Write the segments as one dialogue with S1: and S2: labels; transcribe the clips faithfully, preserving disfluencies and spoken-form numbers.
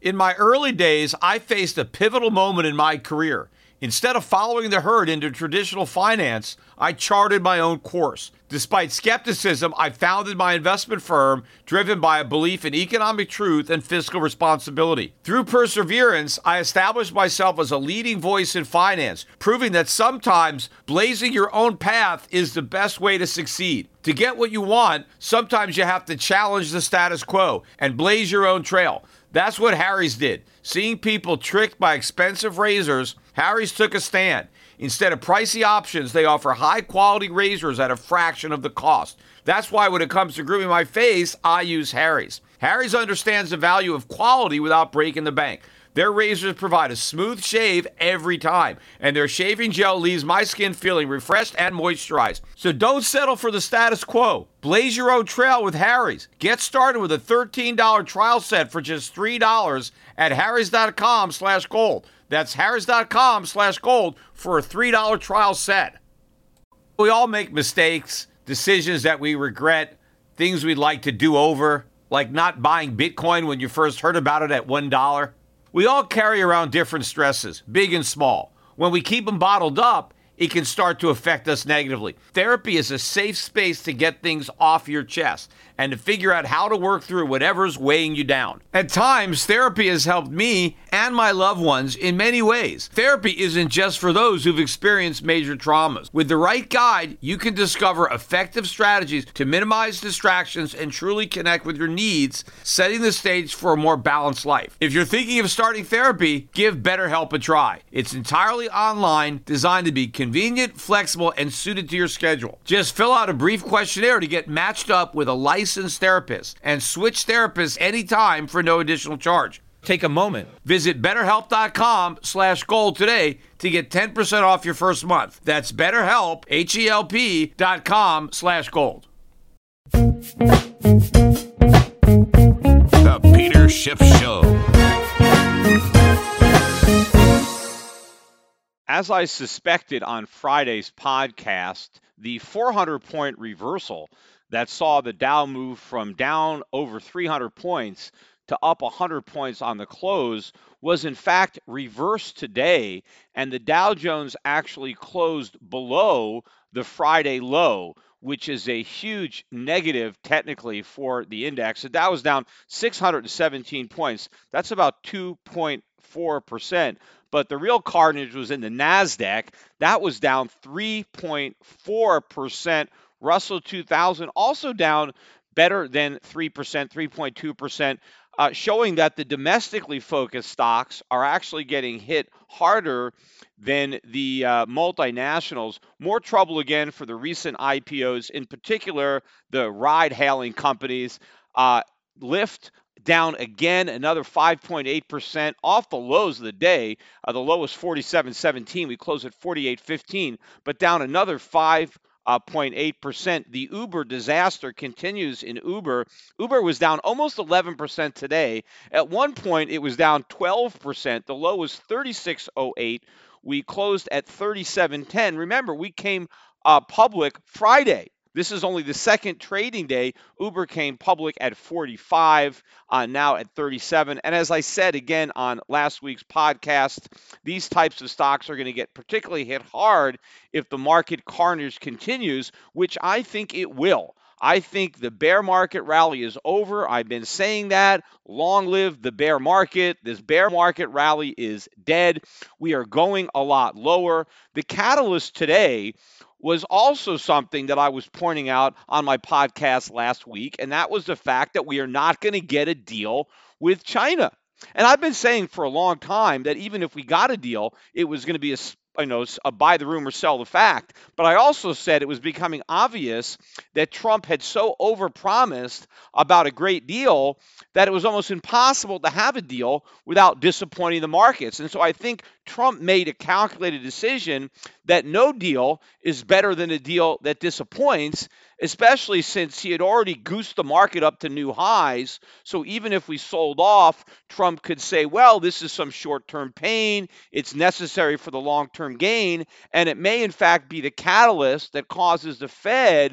S1: In my early days, I faced a pivotal moment in my career. Instead of following the herd into traditional finance, I charted my own course. Despite skepticism, I founded my investment firm driven by a belief in economic truth and fiscal responsibility. Through perseverance, I established myself as a leading voice in finance, proving that sometimes blazing your own path is the best way to succeed. To get what you want, sometimes you have to challenge the status quo and blaze your own trail. That's what Harry's did. Seeing people tricked by expensive razors, Harry's took a stand. Instead of pricey options, they offer high-quality razors at a fraction of the cost. That's why when it comes to grooming my face, I use Harry's. Harry's understands the value of quality without breaking the bank. Their razors provide a smooth shave every time, and their shaving gel leaves my skin feeling refreshed and moisturized. So don't settle for the status quo. Blaze your own trail with Harry's. Get started with a thirteen dollars trial set for just three dollars at harrys.com slash gold. That's harrys.com slash gold for a three dollars trial set. We all make mistakes, decisions that we regret, things we'd like to do over, like not buying Bitcoin when you first heard about it at one dollar. We all carry around different stresses, big and small. When we keep them bottled up, it can start to affect us negatively. Therapy is a safe space to get things off your chest and to figure out how to work through whatever's weighing you down. At times, therapy has helped me and my loved ones in many ways. Therapy isn't just for those who've experienced major traumas. With the right guide, you can discover effective strategies to minimize distractions and truly connect with your needs, setting the stage for a more balanced life. If you're thinking of starting therapy, give BetterHelp a try. It's entirely online, designed to be convenient, flexible, and suited to your schedule. Just fill out a brief questionnaire to get matched up with a licensed therapist and switch therapists anytime for no additional charge. Take a moment. Visit betterhelp.com slash gold today to get ten percent off your first month. That's betterhelp, H-E-L-P dot com slash gold.
S2: The Peter Schiff Show.
S3: As I suspected on Friday's podcast, the four hundred point reversal that saw the Dow move from down over three hundred points to up one hundred points on the close was in fact reversed today, and the Dow Jones actually closed below the Friday low, which is a huge negative technically for the index. The Dow was down six hundred seventeen points. That's about two point four percent. But the real carnage was in the NASDAQ. That was down three point four percent. Russell two thousand also down better than three percent, three point two percent, uh, showing that the domestically focused stocks are actually getting hit harder than the uh, multinationals. More trouble again for the recent I P Os, in particular the ride-hailing companies. Uh, Lyft down again, another five point eight percent off the lows of the day. Uh, the low was forty-seven seventeen. We closed at forty-eight fifteen, but down another five point eight percent. Uh, the Uber disaster continues in Uber. Uber was down almost eleven percent today. At one point, it was down twelve percent. The low was thirty-six oh eight. We closed at thirty-seven ten. Remember, we came uh, public Friday. This is only the second trading day. Uber came public at forty-five, uh, now at thirty-seven. And as I said again on last week's podcast, these types of stocks are going to get particularly hit hard if the market carnage continues, which I think it will. I think the bear market rally is over. I've been saying that. Long live the bear market. This bear market rally is dead. We are going a lot lower. The catalyst today was also something that I was pointing out on my podcast last week, and that was the fact that we are not going to get a deal with China. And I've been saying for a long time that even if we got a deal, it was going to be a you know, a buy the rumor, sell the fact. But I also said it was becoming obvious that Trump had so overpromised about a great deal that it was almost impossible to have a deal without disappointing the markets. And so I think Trump made a calculated decision that no deal is better than a deal that disappoints, especially since he had already goosed the market up to new highs. So even if we sold off, Trump could say, well, this is some short-term pain. It's necessary for the long-term gain. And it may, in fact, be the catalyst that causes the Fed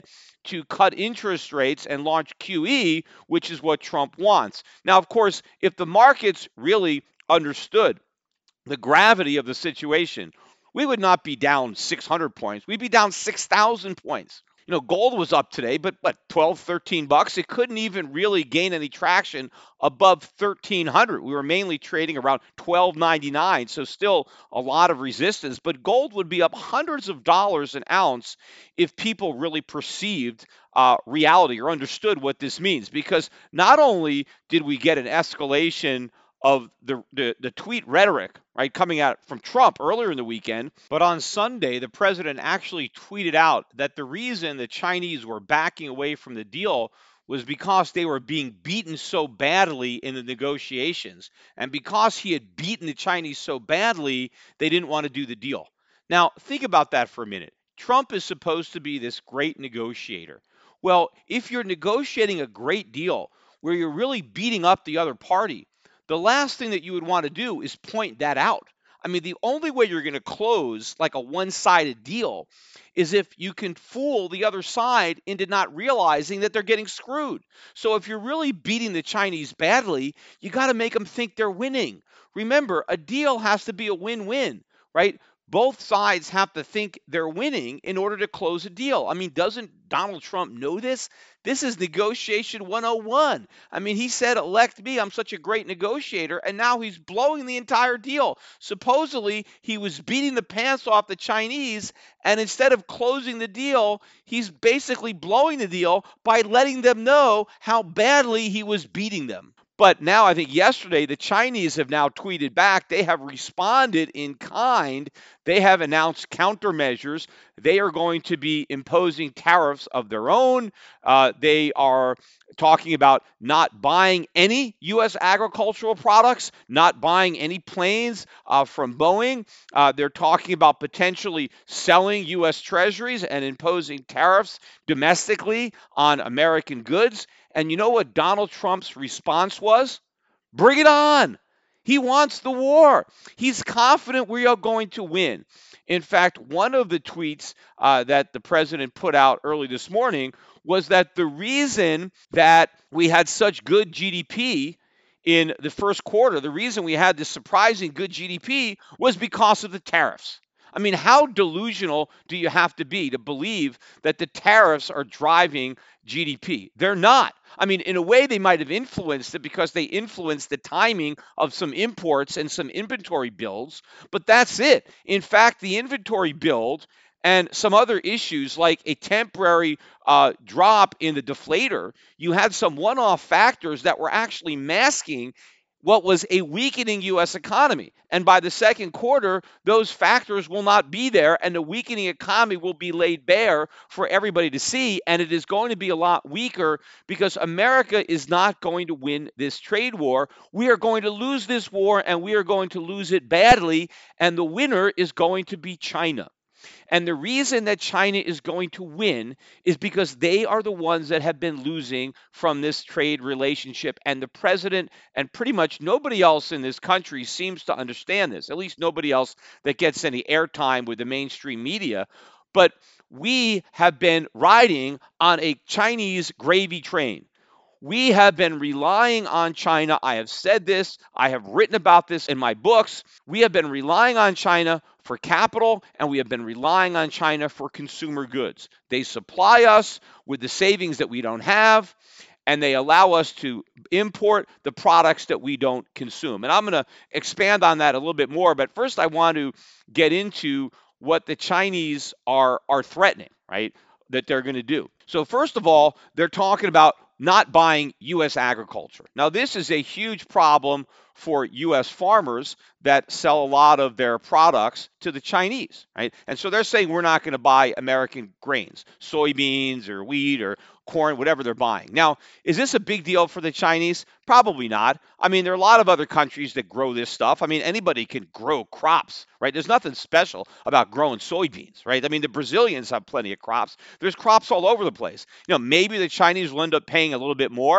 S3: to cut interest rates and launch Q E, which is what Trump wants. Now, of course, if the markets really understood the gravity of the situation, we would not be down six hundred points. We'd be down six thousand points. You know, gold was up today, but what, twelve, thirteen bucks? It couldn't even really gain any traction above thirteen hundred. We were mainly trading around twelve ninety-nine, so still a lot of resistance. But gold would be up hundreds of dollars an ounce if people really perceived uh, reality or understood what this means. Because not only did we get an escalation of the, the the tweet rhetoric, right, coming out from Trump earlier in the weekend, but on Sunday, the president actually tweeted out that the reason the Chinese were backing away from the deal was because they were being beaten so badly in the negotiations. And because he had beaten the Chinese so badly, they didn't want to do the deal. Now, think about that for a minute. Trump is supposed to be this great negotiator. Well, if you're negotiating a great deal where you're really beating up the other party, the last thing that you would want to do is point that out. I mean, the only way you're going to close like a one-sided deal is if you can fool the other side into not realizing that they're getting screwed. So if you're really beating the Chinese badly, you got to make them think they're winning. Remember, a deal has to be a win-win, right? Both sides have to think they're winning in order to close a deal. I mean, doesn't Donald Trump know this? This is negotiation one oh one. I mean, he said, elect me, I'm such a great negotiator, and now he's blowing the entire deal. Supposedly, he was beating the pants off the Chinese, and instead of closing the deal, he's basically blowing the deal by letting them know how badly he was beating them. But now I think yesterday the Chinese have now tweeted back. They have responded in kind. They have announced countermeasures. They are going to be imposing tariffs of their own. Uh, they are talking about not buying any U S agricultural products, not buying any planes uh, from Boeing. Uh, they're talking about potentially selling U S treasuries and imposing tariffs domestically on American goods. And you know what Donald Trump's response was? Bring it on. He wants the war. He's confident we are going to win. In fact, one of the tweets uh, that the president put out early this morning was that the reason that we had such good G D P in the first quarter, the reason we had this surprising good G D P was because of the tariffs. I mean, how delusional do you have to be to believe that the tariffs are driving G D P? They're not. I mean, in a way, they might have influenced it because they influenced the timing of some imports and some inventory builds, but that's it. In fact, the inventory build and some other issues like a temporary uh, drop in the deflator, you had some one-off factors that were actually masking what was a weakening U S economy. And by the second quarter, those factors will not be there, and the weakening economy will be laid bare for everybody to see, and it is going to be a lot weaker because America is not going to win this trade war. We are going to lose this war, and we are going to lose it badly, and the winner is going to be China. And the reason that China is going to win is because they are the ones that have been losing from this trade relationship. And the president and pretty much nobody else in this country seems to understand this, at least nobody else that gets any airtime with the mainstream media. But we have been riding on a Chinese gravy train. We have been relying on China. I have said this. I have written about this in my books. We have been relying on China for capital, and we have been relying on China for consumer goods. They supply us with the savings that we don't have, and they allow us to import the products that we don't consume. And I'm going to expand on that a little bit more, but first I want to get into what the Chinese are, are threatening, right, that they're going to do. So first of all, they're talking about not buying U S agriculture. Now, this is a huge problem for U S farmers that sell a lot of their products to the Chinese, right? And so they're saying we're not going to buy American grains, soybeans or wheat or corn, whatever they're buying. Now, is this a big deal for the Chinese? Probably not. I mean, there are a lot of other countries that grow this stuff. I mean, anybody can grow crops, right? There's nothing special about growing soybeans, right? I mean, the Brazilians have plenty of crops. There's crops all over the place. You know, maybe the Chinese will end up paying a little bit more.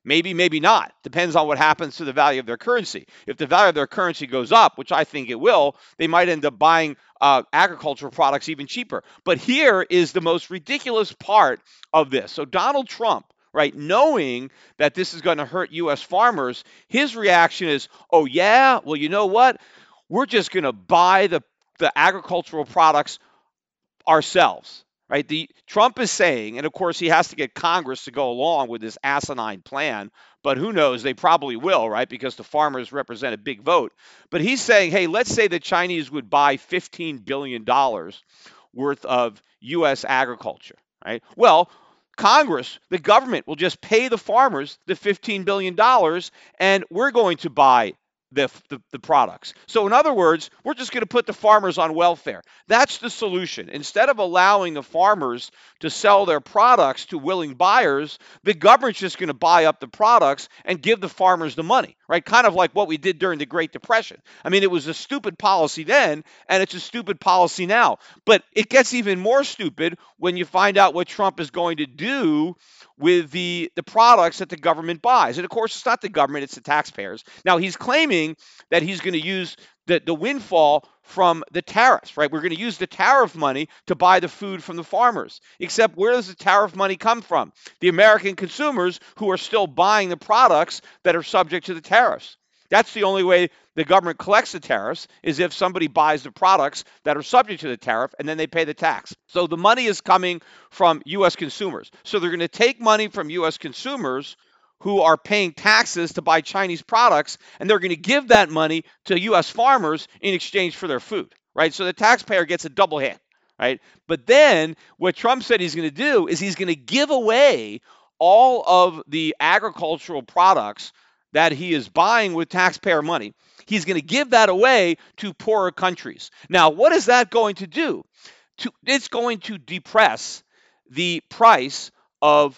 S3: Maybe, maybe not. Depends on what happens to the value of their currency. If the value of their currency goes up, which I think it will, they might end up buying uh, agricultural products even cheaper. But here is the most ridiculous part of this. So Donald Trump, right, knowing that this is going to hurt U S farmers, his reaction is, oh, yeah, well, you know what? We're just going to buy the, the agricultural products ourselves. Right? The Trump is saying, and of course he has to get Congress to go along with this asinine plan, but who knows? They probably will, right? Because the farmers represent a big vote. But he's saying, hey, let's say the Chinese would buy fifteen billion dollars worth of U S agriculture, right? Well, Congress, the government will just pay the farmers the fifteen billion dollars, and we're going to buy The, the, the products. So in other words, we're just going to put the farmers on welfare. That's the solution. Instead of allowing the farmers to sell their products to willing buyers, the government's just going to buy up the products and give the farmers the money, right? Kind of like what we did during the Great Depression. I mean, it was a stupid policy then, and it's a stupid policy now. But it gets even more stupid when you find out what Trump is going to do with the, the products that the government buys. And of course, it's not the government, it's the taxpayers. Now, he's claiming that he's going to use the, the windfall from the tariffs, right? We're going to use the tariff money to buy the food from the farmers. Except where does the tariff money come from? The American consumers who are still buying the products that are subject to the tariffs. That's the only way the government collects the tariffs, is if somebody buys the products that are subject to the tariff and then they pay the tax. So the money is coming from U S consumers. So they're going to take money from U S consumers who are paying taxes to buy Chinese products, and they're going to give that money to U S farmers in exchange for their food, right? So the taxpayer gets a double hit, right? But then what Trump said he's going to do is he's going to give away all of the agricultural products that he is buying with taxpayer money. He's going to give that away to poorer countries. Now, what is that going to do? To, it's going to depress the price of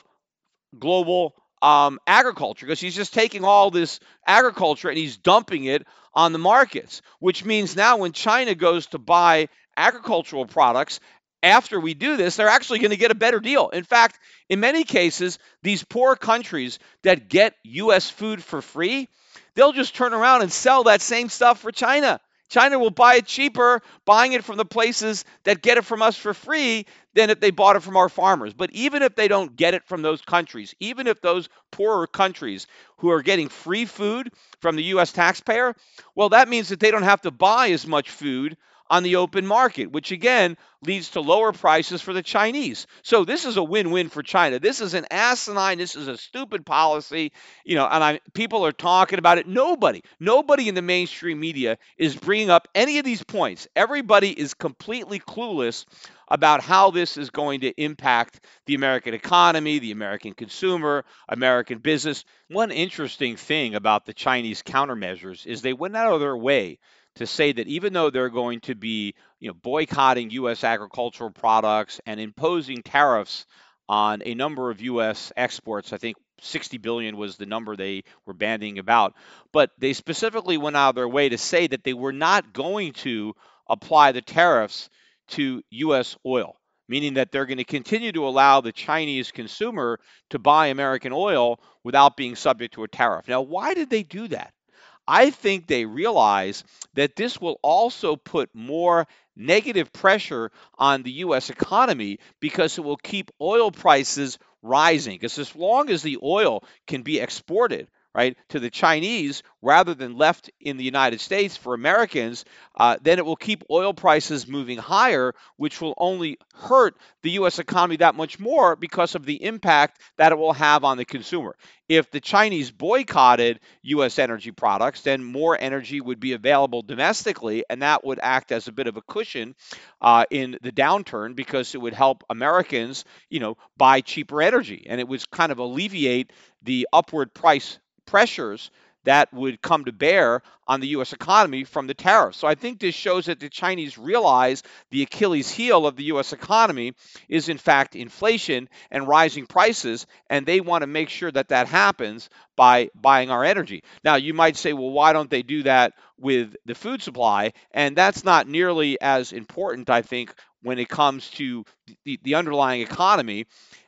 S3: global um, agriculture, because he's just taking all this agriculture and he's dumping it on the markets, which means now when China goes to buy agricultural products, after we do this, they're actually going to get a better deal. In fact, in many cases, these poor countries that get U S food for free, they'll just turn around and sell that same stuff for China. China will buy it cheaper, buying it from the places that get it from us for free than if they bought it from our farmers. But even if they don't get it from those countries, even if those poorer countries who are getting free food from the U S taxpayer, well, that means that they don't have to buy as much food on the open market, which again leads to lower prices for the Chinese. So this is a win-win for China. This is an asinine, this is a stupid policy, you know, and I, people are talking about it. Nobody, nobody in the mainstream media is bringing up any of these points. Everybody is completely clueless about how this is going to impact the American economy, the American consumer, American business. One interesting thing about the Chinese countermeasures is they went out of their way to say that even though they're going to be, you know, boycotting U S agricultural products and imposing tariffs on a number of U S exports, I think sixty billion was the number they were bandying about, but they specifically went out of their way to say that they were not going to apply the tariffs to U S oil, meaning that they're going to continue to allow the Chinese consumer to buy American oil without being subject to a tariff. Now, why did they do that? I think they realize that this will also put more negative pressure on the U S economy, because it will keep oil prices rising. Because as long as the oil can be exported, right, to the Chinese rather than left in the United States for Americans, uh, then it will keep oil prices moving higher, which will only hurt the U S economy that much more because of the impact that it will have on the consumer. If the Chinese boycotted U S energy products, then more energy would be available domestically, and that would act as a bit of a cushion uh, in the downturn, because it would help Americans, you know, buy cheaper energy, and it would kind of alleviate the upward price pressures that would come to bear on the U S economy from the tariffs. So I think this shows that the Chinese realize the Achilles heel of the U S economy is in fact inflation and rising prices, and they want to make sure that that happens by buying our energy. Now, you might say, well, why don't they do that with the food supply? And that's not nearly as important, I think, when it comes to the, the underlying economy.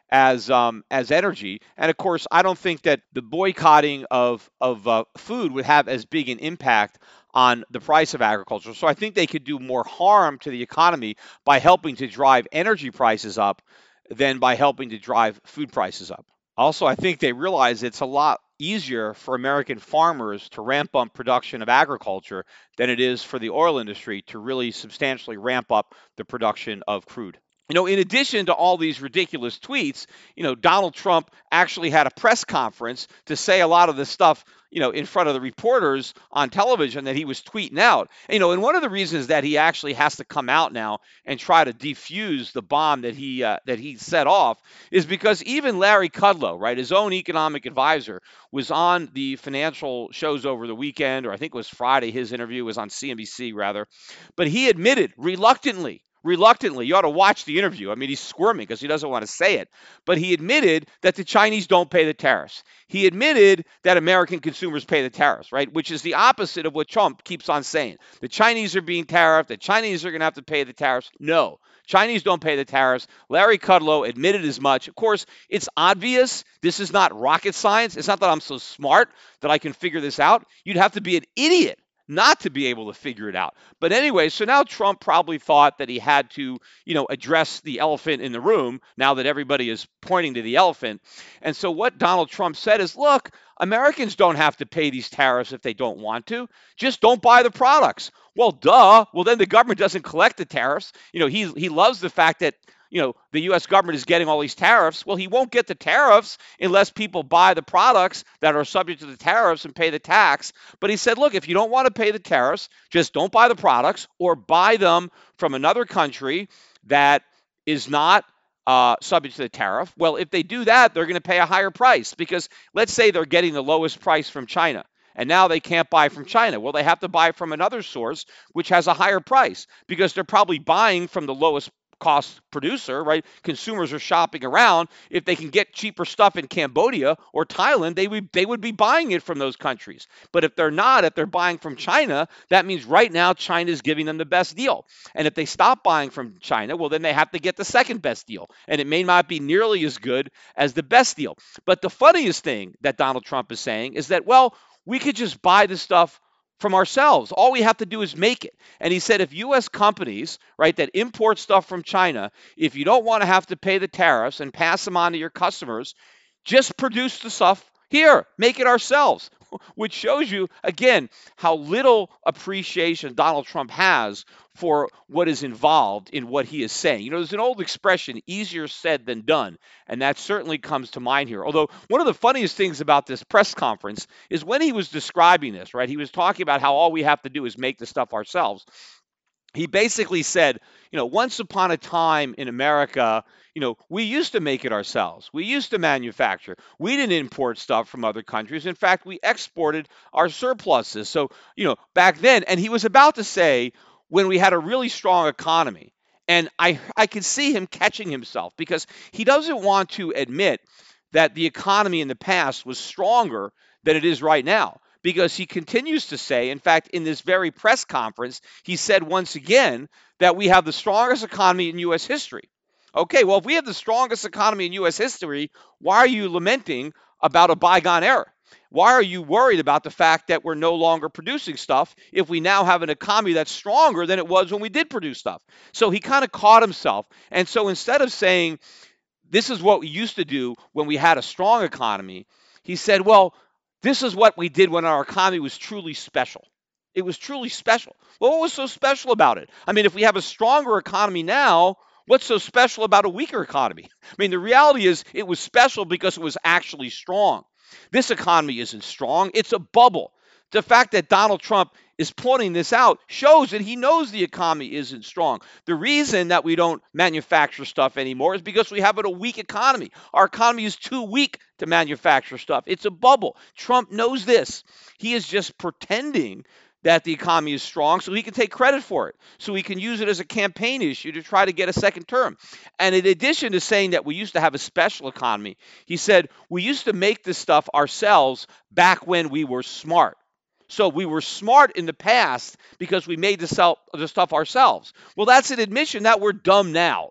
S3: as um, as energy. And of course, I don't think that the boycotting of of uh, food would have as big an impact on the price of agriculture. So I think they could do more harm to the economy by helping to drive energy prices up than by helping to drive food prices up. Also, I think they realize it's a lot easier for American farmers to ramp up production of agriculture than it is for the oil industry to really substantially ramp up the production of crude. You know, in addition to all these ridiculous tweets, you know, Donald Trump actually had a press conference to say a lot of this stuff, you know, in front of the reporters on television that he was tweeting out. And, you know, and one of the reasons that he actually has to come out now and try to defuse the bomb that he uh, that he set off is because even Larry Kudlow, right, his own economic advisor, was on the financial shows over the weekend, or I think it was Friday. His interview was on C N B C rather, but he admitted reluctantly reluctantly, you ought to watch the interview. I mean, he's squirming because he doesn't want to say it. But he admitted that the Chinese don't pay the tariffs. He admitted that American consumers pay the tariffs, right? Which is the opposite of what Trump keeps on saying. The Chinese are being tariffed. The Chinese are going to have to pay the tariffs. No, Chinese don't pay the tariffs. Larry Kudlow admitted as much. Of course, it's obvious. This is not rocket science. It's not that I'm so smart that I can figure this out. You'd have to be an idiot not to be able to figure it out. But anyway, so now Trump probably thought that he had to, you know, address the elephant in the room now that everybody is pointing to the elephant. And so what Donald Trump said is, look, Americans don't have to pay these tariffs if they don't want to. Just don't buy the products. Well, duh. Well, then the government doesn't collect the tariffs. You know, he he loves the fact that, you know, the U S government is getting all these tariffs. Well, he won't get the tariffs unless people buy the products that are subject to the tariffs and pay the tax. But he said, look, if you don't want to pay the tariffs, just don't buy the products or buy them from another country that is not uh, subject to the tariff. Well, if they do that, they're going to pay a higher price because let's say they're getting the lowest price from China. And now they can't buy from China. Well, they have to buy from another source, which has a higher price because they're probably buying from the lowest cost producer, right? Consumers are shopping around. If they can get cheaper stuff in Cambodia or Thailand, they would they would be buying it from those countries. But if they're not, if they're buying from China, that means right now China is giving them the best deal. And if they stop buying from China, well, then they have to get the second best deal. And it may not be nearly as good as the best deal. But the funniest thing that Donald Trump is saying is that, well, we could just buy the stuff from ourselves. All we have to do is make it. And he said if U S companies, right, that import stuff from China, if you don't want to have to pay the tariffs and pass them on to your customers, just produce the stuff here, make it ourselves, which shows you, again, how little appreciation Donald Trump has for what is involved in what he is saying. You know, there's an old expression, easier said than done, and that certainly comes to mind here. Although one of the funniest things about this press conference is when he was describing this, right, he was talking about how all we have to do is make the stuff ourselves. He basically said, you know, once upon a time in America, you know, we used to make it ourselves. We used to manufacture. We didn't import stuff from other countries. In fact, we exported our surpluses. So, you know, back then, and he was about to say when we had a really strong economy, and I, I could see him catching himself because he doesn't want to admit that the economy in the past was stronger than it is right now. Because he continues to say, in fact, in this very press conference, he said once again that we have the strongest economy in U S history. Okay, well, if we have the strongest economy in U S history, why are you lamenting about a bygone era? Why are you worried about the fact that we're no longer producing stuff if we now have an economy that's stronger than it was when we did produce stuff? So he kind of caught himself. And so instead of saying, this is what we used to do when we had a strong economy, he said, well, this is what we did when our economy was truly special. It was truly special. Well, what was so special about it? I mean, if we have a stronger economy now, what's so special about a weaker economy? I mean, the reality is it was special because it was actually strong. This economy isn't strong. It's a bubble. The fact that Donald Trump is pointing this out shows that he knows the economy isn't strong. The reason that we don't manufacture stuff anymore is because we have a weak economy. Our economy is too weak to manufacture stuff. It's a bubble. Trump knows this. He is just pretending that the economy is strong so he can take credit for it, so he can use it as a campaign issue to try to get a second term. And in addition to saying that we used to have a special economy, he said we used to make this stuff ourselves back when we were smart. So we were smart in the past because we made the, sell, the stuff ourselves. Well, that's an admission that we're dumb now.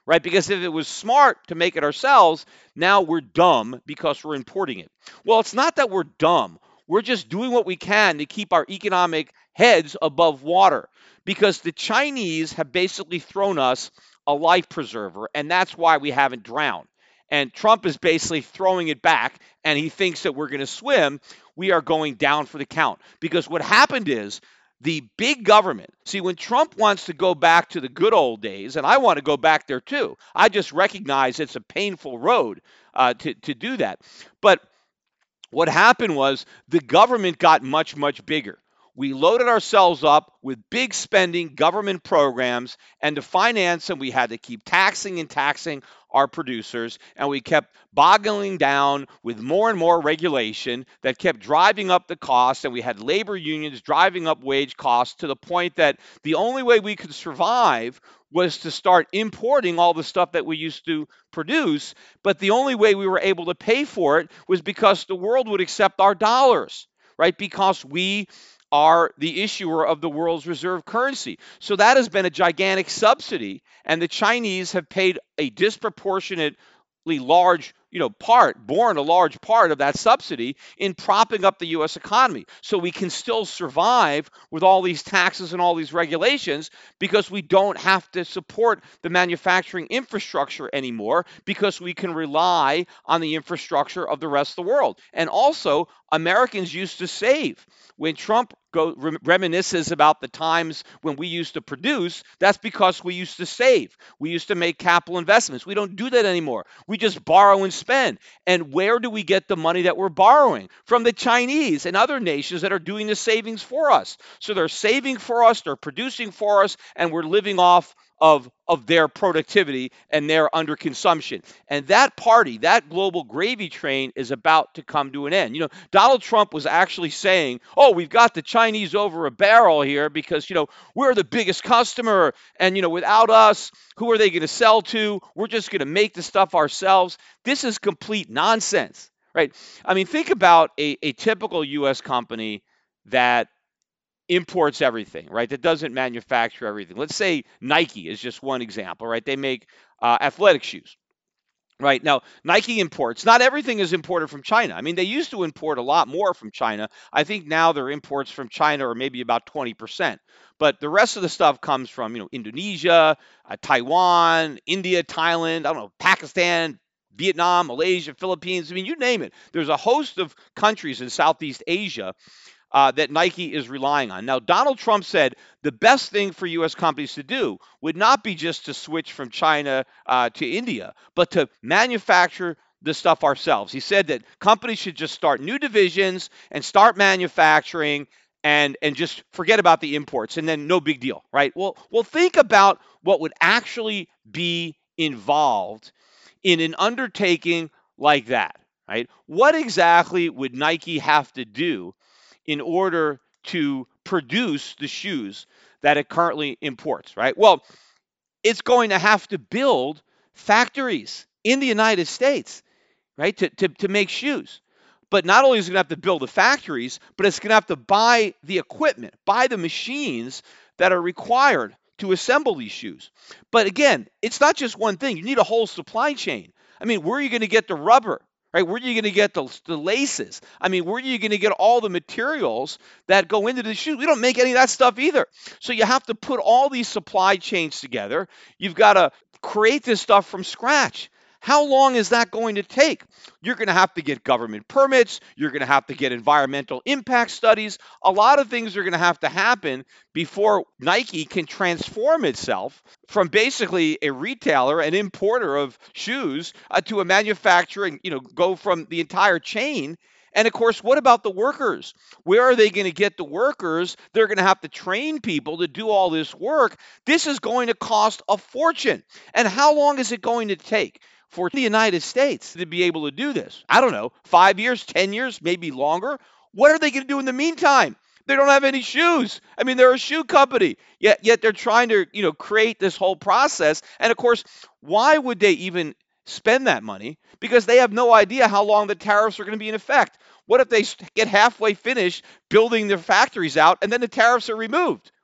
S3: right? Because if it was smart to make it ourselves, now we're dumb because we're importing it. Well, it's not that we're dumb. We're just doing what we can to keep our economic heads above water because the Chinese have basically thrown us a life preserver, and that's why we haven't drowned. And Trump is basically throwing it back, and he thinks that we're going to swim. We are going down for the count. Because what happened is the big government, see, when Trump wants to go back to the good old days, and I want to go back there too, I just recognize it's a painful road uh, to, to do that. But what happened was the government got much, much bigger. We loaded ourselves up with big spending government programs, and to finance them, we had to keep taxing and taxing our producers, and we kept boggling down with more and more regulation that kept driving up the cost, and we had labor unions driving up wage costs to the point that the only way we could survive was to start importing all the stuff that we used to produce, but the only way we were able to pay for it was because the world would accept our dollars, right? Because we are the issuer of the world's reserve currency. So that has been a gigantic subsidy, and the Chinese have paid a disproportionately large, you know, part, borne a large part of that subsidy in propping up the U S economy. So we can still survive with all these taxes and all these regulations because we don't have to support the manufacturing infrastructure anymore because we can rely on the infrastructure of the rest of the world. And also, Americans used to save. When Trump go, reminisces about the times when we used to produce, that's because we used to save. We used to make capital investments. We don't do that anymore. We just borrow and spend. And where do we get the money that we're borrowing? From the Chinese and other nations that are doing the savings for us. So they're saving for us, they're producing for us, and we're living off of, of their productivity and their underconsumption. And that party, that global gravy train is about to come to an end. You know, Donald Trump was actually saying, oh, we've got the Chinese over a barrel here because, you know, we're the biggest customer. And, you know, without us, who are they going to sell to? We're just going to make the stuff ourselves. This is complete nonsense, right? I mean, think about a, a typical U S company that imports everything, right? That doesn't manufacture everything. Let's say Nike is just one example, right? They make uh, athletic shoes, right? Now, Nike imports. Not everything is imported from China. I mean, they used to import a lot more from China. I think now their imports from China are maybe about twenty percent. But the rest of the stuff comes from, you know, Indonesia, uh, Taiwan, India, Thailand, I don't know, Pakistan, Vietnam, Malaysia, Philippines. I mean, you name it. There's a host of countries in Southeast Asia Uh, that Nike is relying on. Now, Donald Trump said the best thing for U S companies to do would not be just to switch from China uh, to India, but to manufacture the stuff ourselves. He said that companies should just start new divisions and start manufacturing and, and just forget about the imports, and then no big deal, right? Well, well, think about what would actually be involved in an undertaking like that, right? What exactly would Nike have to do in order to produce the shoes that it currently imports, right? Well, it's going to have to build factories in the United States, right, to, to, to make shoes. But not only is it going to have to build the factories, but it's going to have to buy the equipment, buy the machines that are required to assemble these shoes. But again, it's not just one thing. You need a whole supply chain. I mean, where are you going to get the rubber? Right? Where are you going to get the, the laces? I mean, where are you going to get all the materials that go into the shoes? We don't make any of that stuff either. So you have to put all these supply chains together. You've got to create this stuff from scratch. How long is that going to take? You're going to have to get government permits. You're going to have to get environmental impact studies. A lot of things are going to have to happen before Nike can transform itself from basically a retailer, an importer of shoes, uh, to a manufacturer and, you know, go from the entire chain. And of course, what about the workers? Where are they going to get the workers? They're going to have to train people to do all this work. This is going to cost a fortune. And how long is it going to take for the United States to be able to do this? I don't know, five years, ten years, maybe longer. What are they going to do in the meantime? They don't have any shoes. I mean, they're a shoe company, yet yet they're trying to, you know, create this whole process. And of course, why would they even spend that money? Because they have no idea how long the tariffs are going to be in effect. What if they get halfway finished building their factories out and then the tariffs are removed?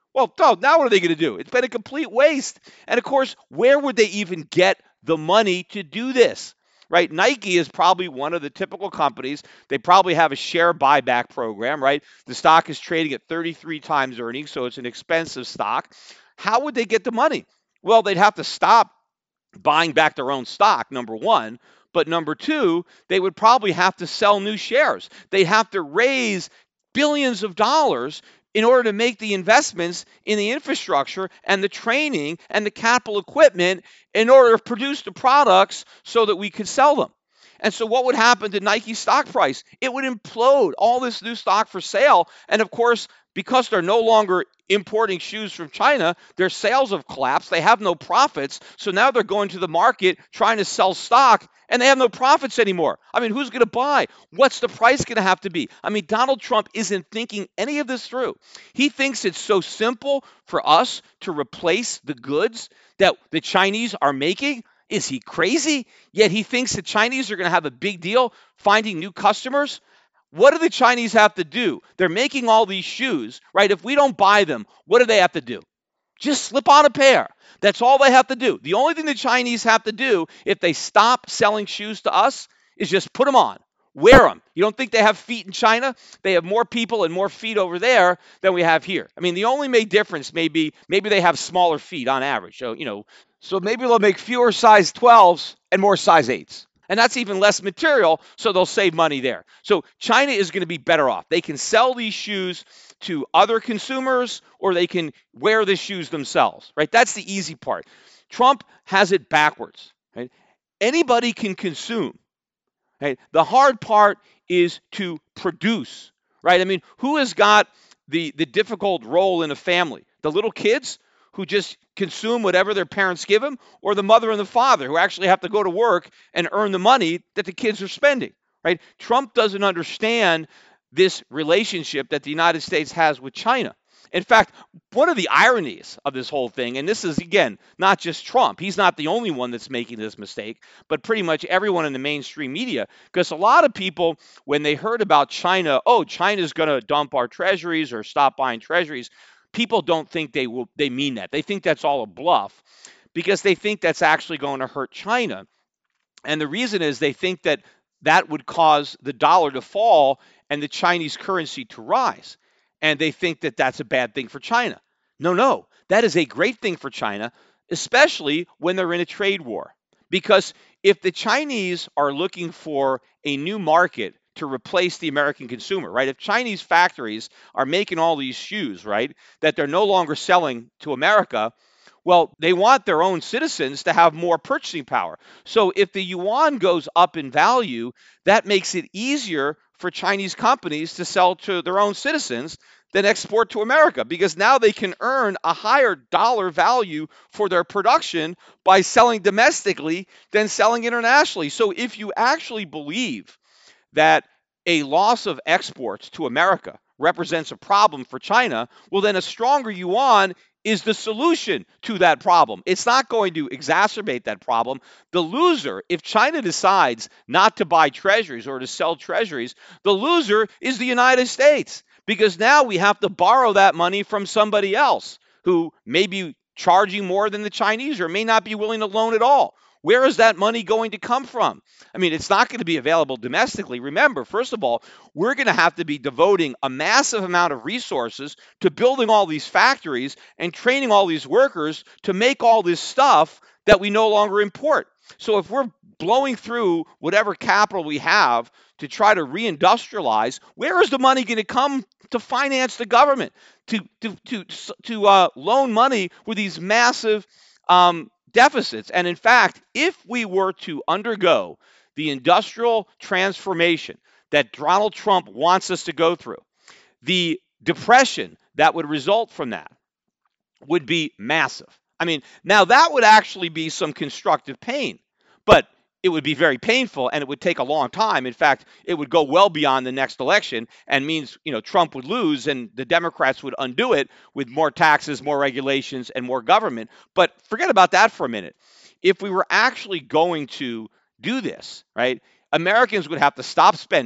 S3: Well, no, now what are they going to do? It's been a complete waste. And of course, where would they even get the money to do this? Right? Nike is probably one of the typical companies. They probably have a share buyback program, right? The stock is trading at thirty-three times earnings, so it's an expensive stock. How would they get the money? Well, they'd have to stop buying back their own stock, number one. But number two, they would probably have to sell new shares. They'd have to raise billions of dollars in order to make the investments in the infrastructure and the training and the capital equipment in order to produce the products so that we could sell them. And so what would happen to Nike's stock price? It would implode, all this new stock for sale. And of course, because they're no longer importing shoes from China, their sales have collapsed. They have no profits. So now they're going to the market trying to sell stock, and they have no profits anymore. I mean, who's going to buy? What's the price going to have to be? I mean, Donald Trump isn't thinking any of this through. He thinks it's so simple for us to replace the goods that the Chinese are making. Is he crazy? Yet he thinks the Chinese are going to have a big deal finding new customers. What do the Chinese have to do? They're making all these shoes, right? If we don't buy them, what do they have to do? Just slip on a pair. That's all they have to do. The only thing the Chinese have to do if they stop selling shoes to us is just put them on, wear them. You don't think they have feet in China? They have more people and more feet over there than we have here. I mean, the only main difference may be maybe they have smaller feet on average. So, you know, so maybe they'll make fewer size twelves and more size eights. And that's even less material, so they'll save money there. So China is going to be better off. They can sell these shoes to other consumers, or they can wear the shoes themselves, right? That's the easy part. Trump has it backwards, right? Anybody can consume, right? The hard part is to produce, right? I mean, who has got the, the difficult role in a family? The little kids who just consume whatever their parents give them, or the mother and the father who actually have to go to work and earn the money that the kids are spending, right? Trump doesn't understand this relationship that the United States has with China. In fact, one of the ironies of this whole thing, and this is, again, not just Trump. He's not the only one that's making this mistake, but pretty much everyone in the mainstream media. Because a lot of people, when they heard about China, oh, China's going to dump our treasuries or stop buying treasuries, people don't think they will. They mean that. They think that's all a bluff because they think that's actually going to hurt China. And the reason is they think that that would cause the dollar to fall and the Chinese currency to rise. And they think that that's a bad thing for China. No, no, that is a great thing for China, especially when they're in a trade war. Because if the Chinese are looking for a new market to replace the American consumer, right? If Chinese factories are making all these shoes, right, that they're no longer selling to America, well, they want their own citizens to have more purchasing power. So if the yuan goes up in value, that makes it easier for Chinese companies to sell to their own citizens than export to America, because now they can earn a higher dollar value for their production by selling domestically than selling internationally. So if you actually believe that a loss of exports to America represents a problem for China, well, then a stronger yuan is the solution to that problem. It's not going to exacerbate that problem. The loser, if China decides not to buy treasuries or to sell treasuries, the loser is the United States, because now we have to borrow that money from somebody else who may be charging more than the Chinese or may not be willing to loan at all. Where is that money going to come from? I mean, it's not going to be available domestically. Remember, first of all, we're going to have to be devoting a massive amount of resources to building all these factories and training all these workers to make all this stuff that we no longer import. So if we're blowing through whatever capital we have to try to reindustrialize, where is the money going to come to finance the government, to to to to uh, loan money with these massive um, deficits? And in fact, if we were to undergo the industrial transformation that Donald Trump wants us to go through, the depression that would result from that would be massive. I mean, now that would actually be some constructive pain, but it would be very painful and it would take a long time. In fact, it would go well beyond the next election and means, you know, Trump would lose and the Democrats would undo it with more taxes, more regulations, and more government. But forget about that for a minute. If we were actually going to do this, right, Americans would have to stop spending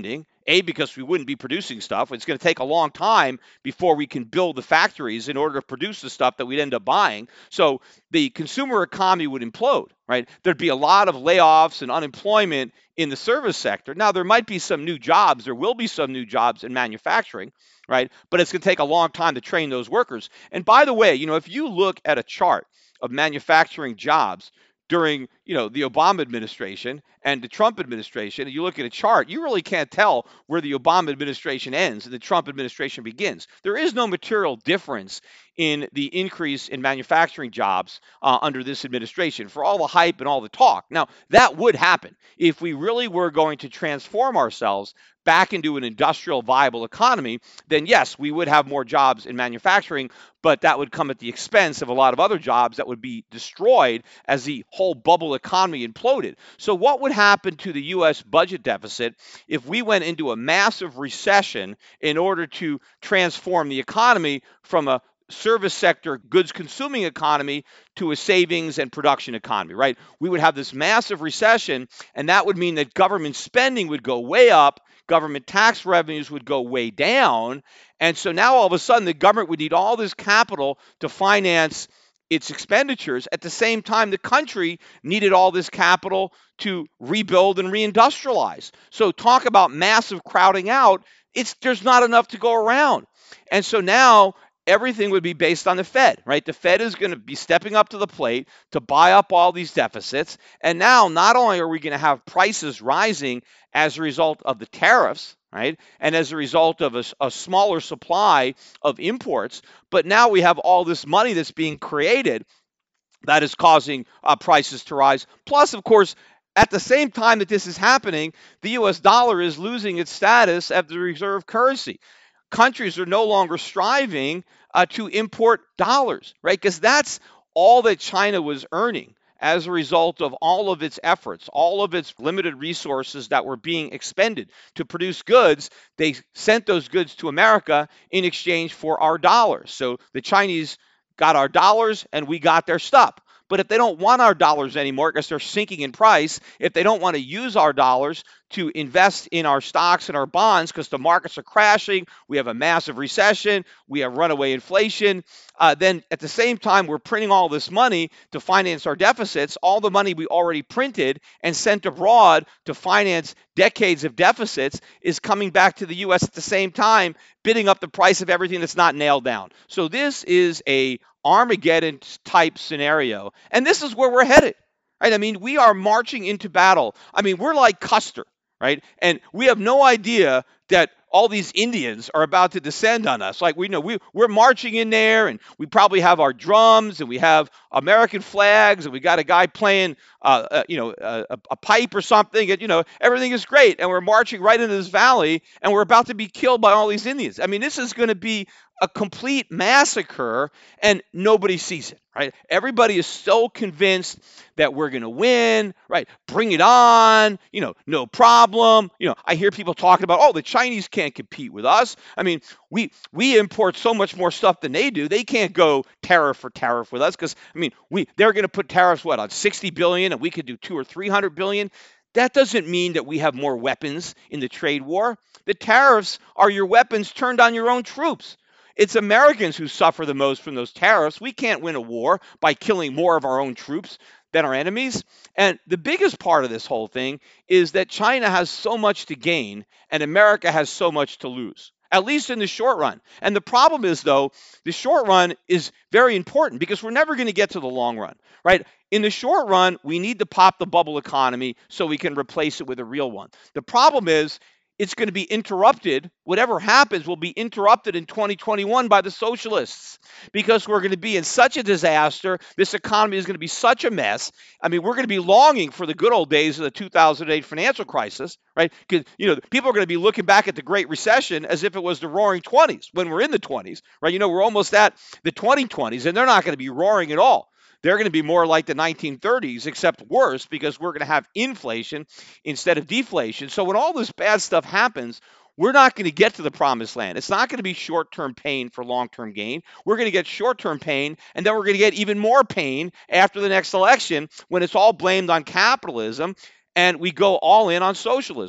S3: A, because we wouldn't be producing stuff. It's going to take a long time before we can build the factories in order to produce the stuff that we'd end up buying. So the consumer economy would implode, right? There'd be a lot of layoffs and unemployment in the service sector. Now, there might be some new jobs. There will be some new jobs in manufacturing, right? But it's going to take a long time to train those workers. And by the way, you know, if you look at a chart of manufacturing jobs during, you know, the Obama administration and the Trump administration, and you look at a chart, you really can't tell where the Obama administration ends and the Trump administration begins. There is no material difference in the increase in manufacturing jobs uh, under this administration, for all the hype and all the talk. Now, that would happen if we really were going to transform ourselves back into an industrial viable economy. Then yes, we would have more jobs in manufacturing, but that would come at the expense of a lot of other jobs that would be destroyed as the whole bubble economy imploded. So what would happen to the U S budget deficit if we went into a massive recession in order to transform the economy from a service sector, goods consuming economy to a savings and production economy, right? We would have this massive recession, and that would mean that government spending would go way up, government tax revenues would go way down, and so now all of a sudden the government would need all this capital to finance its expenditures. At the same time, the country needed all this capital to rebuild and reindustrialize. So talk about massive crowding out. It's there's not enough to go around. And so now everything would be based on the Fed, right? The Fed is going to be stepping up to the plate to buy up all these deficits. And now not only are we going to have prices rising as a result of the tariffs, right? And as a result of a, a smaller supply of imports, but now we have all this money that's being created that is causing uh, prices to rise. Plus, of course, at the same time that this is happening, the U S dollar is losing its status as the reserve currency. Countries are no longer striving uh, to import dollars, right? Because that's all that China was earning as a result of all of its efforts, all of its limited resources that were being expended to produce goods. They sent those goods to America in exchange for our dollars. So the Chinese got our dollars and we got their stuff. But if they don't want our dollars anymore because they're sinking in price, if they don't want to use our dollars to invest in our stocks and our bonds because the markets are crashing, we have a massive recession, we have runaway inflation, uh, then at the same time we're printing all this money to finance our deficits, all the money we already printed and sent abroad to finance decades of deficits is coming back to the U S at the same time, bidding up the price of everything that's not nailed down. So this is a Armageddon type scenario. And this is where we're headed, right? I mean, we are marching into battle. I mean, we're like Custer, right? And we have no idea that all these Indians are about to descend on us. Like we know we, we're marching in there and we probably have our drums and we have American flags and we got a guy playing, uh, uh, you know, a, a pipe or something. And, you know, everything is great. And we're marching right into this valley and we're about to be killed by all these Indians. I mean, this is going to be a complete massacre and nobody sees it, right? Everybody is so convinced that we're going to win, right? Bring it on, you know, no problem. You know, I hear people talking about, oh, the Chinese can't compete with us. I mean, we we import so much more stuff than they do. They can't go tariff for tariff with us because, I mean, we they're going to put tariffs, what, on sixty billion and we could do two or three hundred billion. That doesn't mean that we have more weapons in the trade war. The tariffs are your weapons turned on your own troops. It's Americans who suffer the most from those tariffs. We can't win a war by killing more of our own troops than our enemies. And the biggest part of this whole thing is that China has so much to gain and America has so much to lose, at least in the short run. And the problem is, though, the short run is very important because we're never going to get to the long run, right? In the short run, we need to pop the bubble economy so we can replace it with a real one. The problem is, it's going to be interrupted. Whatever happens will be interrupted in twenty twenty-one by the socialists because we're going to be in such a disaster. This economy is going to be such a mess. I mean, we're going to be longing for the good old days of the two thousand eight financial crisis, right? Because, you know, people are going to be looking back at the Great Recession as if it was the roaring twenties when we're in the twenties, right? You know, we're almost at the twenty twenties and they're not going to be roaring at all. They're going to be more like the nineteen thirties, except worse, because we're going to have inflation instead of deflation. So when all this bad stuff happens, we're not going to get to the promised land. It's not going to be short-term pain for long-term gain. We're going to get short-term pain, and then we're going to get even more pain after the next election when it's all blamed on capitalism and we go all in on socialism.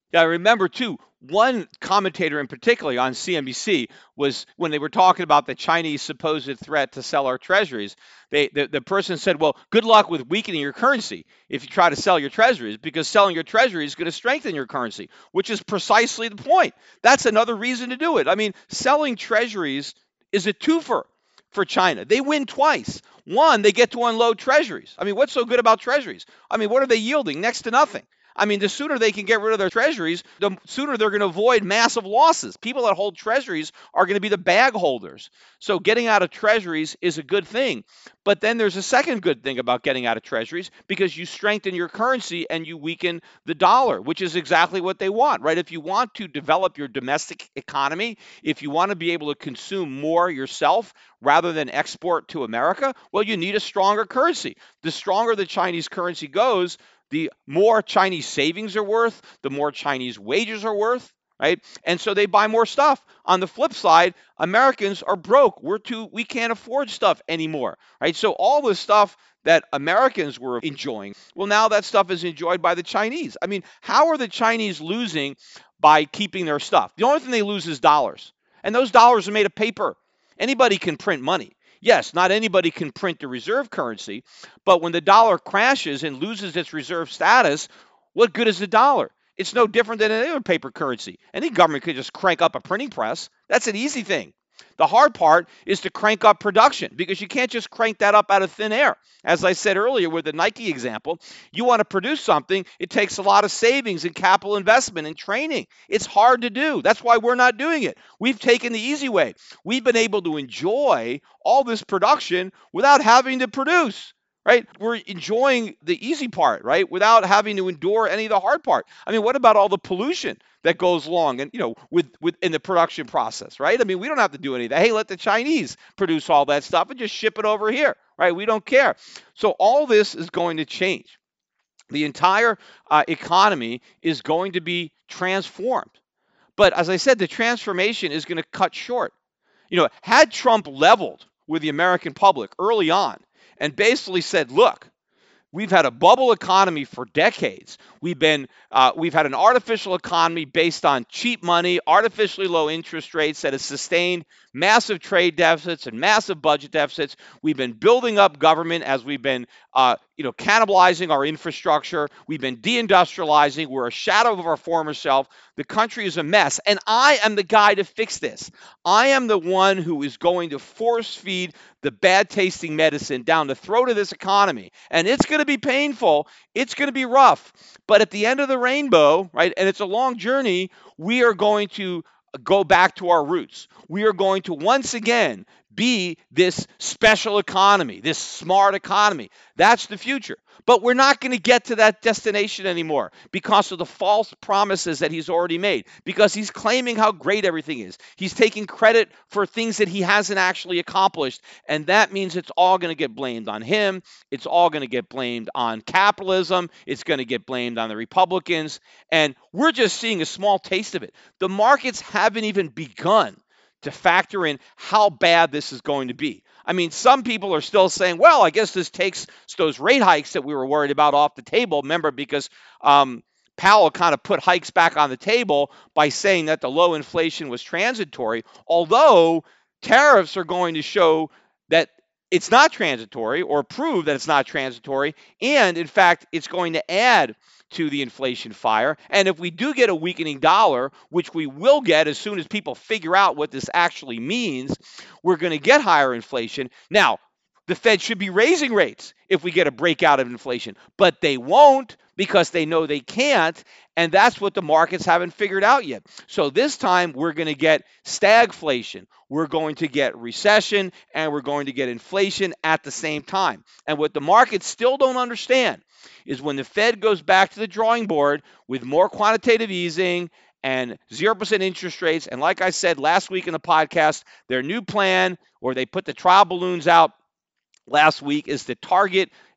S3: Yeah, I remember too, one commentator in particular on C N B C was when they were talking about the Chinese supposed threat to sell our treasuries. They the, the person said, well, good luck with weakening your currency if you try to sell your treasuries, because selling your treasuries is going to strengthen your currency, which is precisely the point. That's another reason to do it. I mean, selling treasuries is a twofer for China. They win twice. One, they get to unload treasuries. I mean, what's so good about treasuries? I mean, what are they yielding? Next to nothing. I mean, the sooner they can get rid of their treasuries, the sooner they're going to avoid massive losses. People that hold treasuries are going to be the bag holders. So getting out of treasuries is a good thing. But then there's a second good thing about getting out of treasuries, because you strengthen your currency and you weaken the dollar, which is exactly what they want, right? If you want to develop your domestic economy, if you want to be able to consume more yourself rather than export to America, well, you need a stronger currency. The stronger the Chinese currency goes, the more Chinese savings are worth, the more Chinese wages are worth, right? And so they buy more stuff. On the flip side, Americans are broke. We're too, we can't afford stuff anymore, right? So all the stuff that Americans were enjoying, well, now that stuff is enjoyed by the Chinese. I mean, how are the Chinese losing by keeping their stuff? The only thing they lose is dollars. And those dollars are made of paper. Anybody can print money. Yes, not anybody can print the reserve currency, but when the dollar crashes and loses its reserve status, what good is the dollar? It's no different than any other paper currency. Any government could just crank up a printing press. That's an easy thing. The hard part is to crank up production, because you can't just crank that up out of thin air. As I said earlier with the Nike example, you want to produce something, it takes a lot of savings and capital investment and training. It's hard to do. That's why we're not doing it. We've taken the easy way. We've been able to enjoy all this production without having to produce. Right? We're enjoying the easy part, right? Without having to endure any of the hard part. I mean, what about all the pollution that goes along and, you know, with, with in the production process, right? I mean, we don't have to do any of that. Hey, let the Chinese produce all that stuff and just ship it over here, right? We don't care. So all this is going to change. The entire uh, economy is going to be transformed. But as I said, the transformation is going to cut short. You know, had Trump leveled with the American public early on, and basically said, look, we've had a bubble economy for decades. We've been, uh, we've had an artificial economy based on cheap money, artificially low interest rates that has sustained massive trade deficits and massive budget deficits. We've been building up government as we've been, uh, you know, cannibalizing our infrastructure. We've been deindustrializing. We're a shadow of our former self. The country is a mess, and I am the guy to fix this. I am the one who is going to force feed the bad tasting medicine down the throat of this economy, and it's going to be painful. It's going to be rough, but at the end of the rainbow, right, and it's a long journey, we are going to go back to our roots. We are going to once again be this special economy, this smart economy. That's the future. But we're not going to get to that destination anymore because of the false promises that he's already made, because he's claiming how great everything is. He's taking credit for things that he hasn't actually accomplished, and that means it's all going to get blamed on him. It's all going to get blamed on capitalism. It's going to get blamed on the Republicans, and we're just seeing a small taste of it. The markets haven't even begun to factor in how bad this is going to be. I mean, some people are still saying, well, I guess this takes those rate hikes that we were worried about off the table. Remember, because um, Powell kind of put hikes back on the table by saying that the low inflation was transitory, although tariffs are going to show that it's not transitory or prove that it's not transitory. And in fact, it's going to add to the inflation fire. And if we do get a weakening dollar, which we will get as soon as people figure out what this actually means, we're going to get higher inflation. Now, the Fed should be raising rates if we get a breakout of inflation, but they won't because they know they can't, and that's what the markets haven't figured out yet. So this time we're going to get stagflation, we're going to get recession, and we're going to get inflation at the same time. And what the markets still don't understand is when the Fed goes back to the drawing board with more quantitative easing and zero percent interest rates, and like I said last week in the podcast, their new plan, or they put the trial balloons out last week, is to target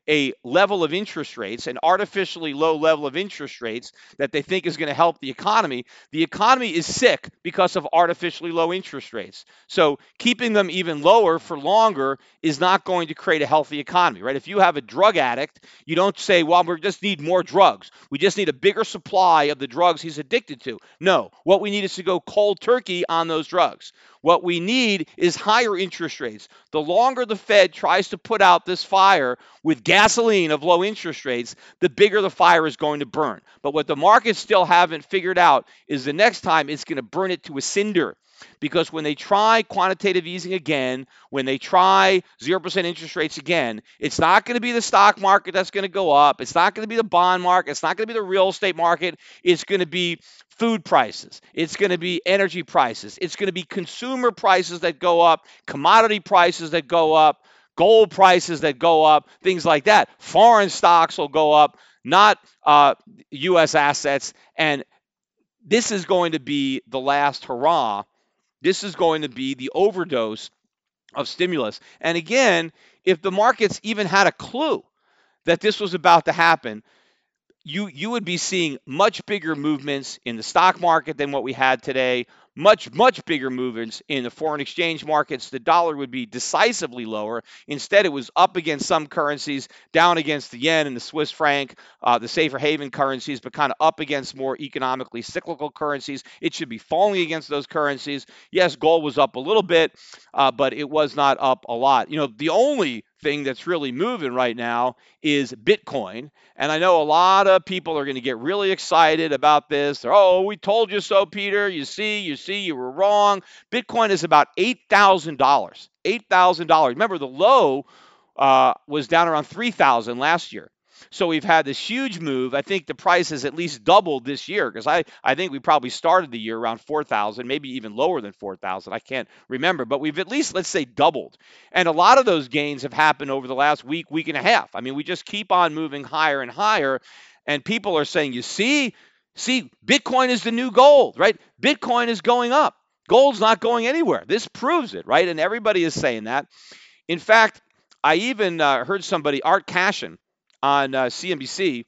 S3: a level of interest rates, an artificially low level of interest rates that they think is going to help the economy. The economy is sick because of artificially low interest rates. So keeping them even lower for longer is not going to create a healthy economy, right? If you have a drug addict, you don't say, well, we just need more drugs. We just need a bigger supply of the drugs he's addicted to. No, what we need is to go cold turkey on those drugs. What we need is higher interest rates. The longer the Fed tries to put out this fire with gasoline of low interest rates, the bigger the fire is going to burn. But what the markets still haven't figured out is the next time it's going to burn it to a cinder. Because when they try quantitative easing again, when they try zero percent interest rates again, it's not going to be the stock market that's going to go up. It's not going to be the bond market. It's not going to be the real estate market. It's going to be food prices. It's going to be energy prices. It's going to be consumer prices that go up, commodity prices that go up, gold prices that go up, things like that. Foreign stocks will go up, not uh, U S assets. And this is going to be the last hurrah. This is going to be the overdose of stimulus. And again, if the markets even had a clue that this was about to happen, you you would be seeing much bigger movements in the stock market than what we had today, much, much bigger movements in the foreign exchange markets. The dollar would be decisively lower. Instead, it was up against some currencies, down against the yen and the Swiss franc, uh, the safer haven currencies, but kind of up against more economically cyclical currencies. It should be falling against those currencies. Yes, gold was up a little bit, uh, but it was not up a lot. You know, the only thing that's really moving right now is Bitcoin. And I know a lot of people are going to get really excited about this. They're, oh, we told you so, Peter. You see, you see, you were wrong. Bitcoin is about eight thousand dollars. eight thousand dollars. Remember, the low uh, was down around three thousand dollars last year. So we've had this huge move. I think the price has at least doubled this year because I, I think we probably started the year around four thousand, maybe even lower than four thousand. I can't remember, but we've at least, let's say, doubled. And a lot of those gains have happened over the last week, week and a half. I mean, we just keep on moving higher and higher. And people are saying, you see, see, Bitcoin is the new gold, right? Bitcoin is going up. Gold's not going anywhere. This proves it, right? And everybody is saying that. In fact, I even uh, heard somebody, Art Cashin, on uh, C N B C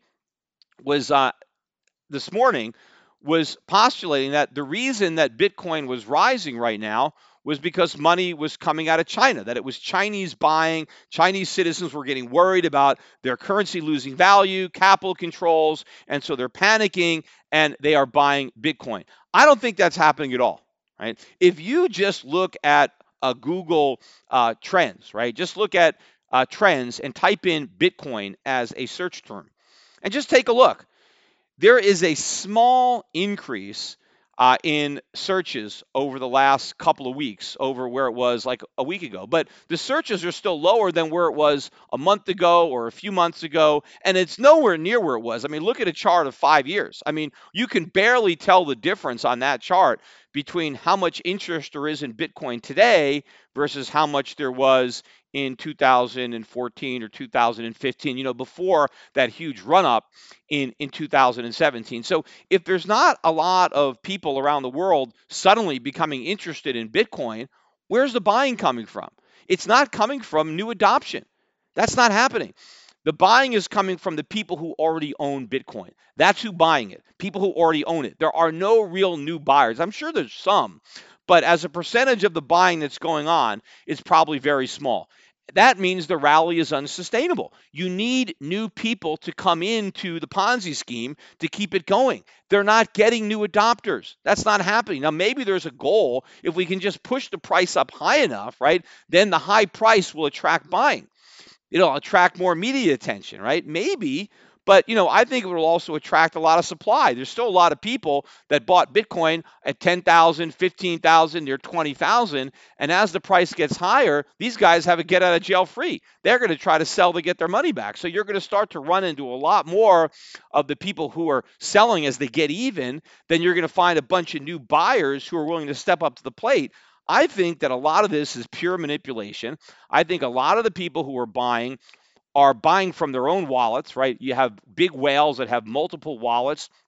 S3: was uh, this morning was postulating that the reason that Bitcoin was rising right now was because money was coming out of China, that it was Chinese buying. Chinese citizens were getting worried about their currency losing value, capital controls, and so they're panicking and they are buying Bitcoin. I don't think that's happening at all, right? If you just look at uh, Google uh, trends, right? Just look at Uh, trends and type in Bitcoin as a search term and just take a look. There is a small increase uh, in searches over the last couple of weeks over where it was like a week ago. But the searches are still lower than where it was a month ago or a few months ago. And it's nowhere near where it was. I mean, look at a chart of five years. I mean, you can barely tell the difference on that chart between how much interest there is in Bitcoin today versus how much there was in two thousand fourteen or two thousand fifteen, you know, before that huge run up in, in two thousand seventeen. So if there's not a lot of people around the world suddenly becoming interested in Bitcoin, where's the buying coming from? It's not coming from new adoption. That's not happening. The buying is coming from the people who already own Bitcoin. That's who buying it, people who already own it. There are no real new buyers. I'm sure there's some, but as a percentage of the buying that's going on, it's probably very small. That means the rally is unsustainable. You need new people to come into the Ponzi scheme to keep it going. They're not getting new adopters. That's not happening. Now, maybe there's a goal. If we can just push the price up high enough, right, then the high price will attract buying. It'll attract more media attention, right? Maybe. But, you know, I think it will also attract a lot of supply. There's still a lot of people that bought Bitcoin at ten thousand, fifteen thousand, near twenty thousand. And as the price gets higher, these guys have a get out of jail free. They're going to try to sell to get their money back. So you're going to start to run into a lot more of the people who are selling as they get even. Then you're going to find a bunch of new buyers who are willing to step up to the plate. I think that a lot of this is pure manipulation. I think a lot of the people who are buying are buying from their own wallets, right? You have big whales that have multiple wallets.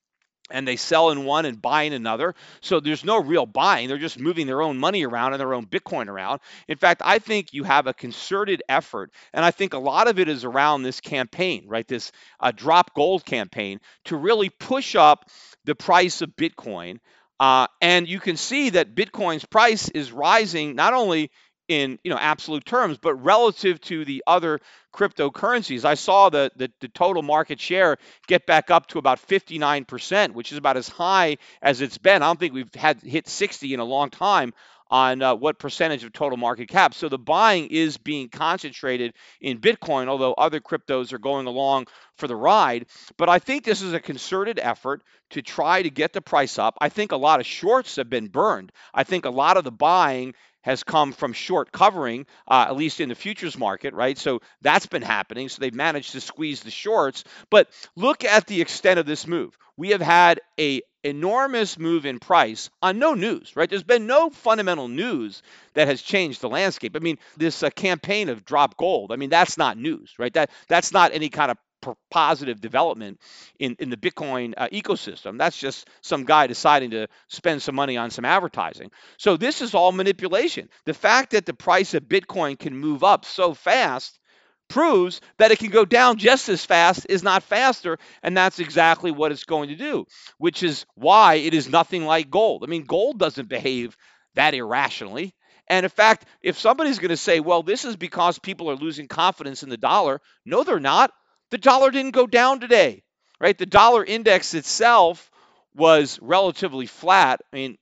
S3: and they sell in one and buy in another. So there's no real buying. They're just moving their own money around and their own Bitcoin around. In fact, I think you have a concerted effort, and I think a lot of it is around this campaign, right? This uh, drop gold campaign to really push up the price of Bitcoin. Uh, and you can see that Bitcoin's price is rising not only in you know absolute terms, but relative to the other cryptocurrencies. I saw the, the the total market share get back up to about fifty-nine percent, which is about as high as it's been. I don't think we've had hit sixty in a long time on uh, what percentage of total market cap. So the buying is being concentrated in Bitcoin, although other cryptos are going along for the ride. But I think this is a concerted effort to try to get the price up. I think a lot of shorts have been burned. I think a lot of the buying has come from short covering, uh, at least in the futures market, right? So that's been happening. So they've managed to squeeze the shorts. But look at the extent of this move. We have had a enormous move in price on no news, right? There's been no fundamental news that has changed the landscape. I mean, this uh, campaign of drop gold, I mean, that's not news, right? That that's not any kind of positive development in, in the Bitcoin uh, ecosystem. That's just some guy deciding to spend some money on some advertising. So this is all manipulation. The fact that the price of Bitcoin can move up so fast proves that it can go down just as fast, is not faster, and that's exactly what it's going to do, which is why it is nothing like gold. I mean, gold doesn't behave that irrationally. And in fact, if somebody's going to say, well, this is because people are losing confidence in the dollar, no, they're not. The dollar didn't go down today, right? The dollar index itself was relatively flat. I mean,